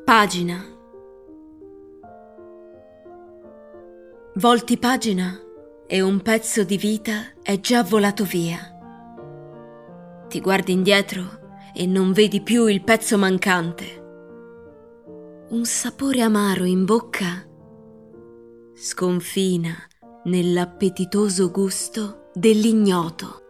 Pagina. Volti pagina e un pezzo di vita è già volato via. Ti guardi indietro e non vedi più il pezzo mancante. Un sapore amaro in bocca sconfina nell'appetitoso gusto dell'ignoto.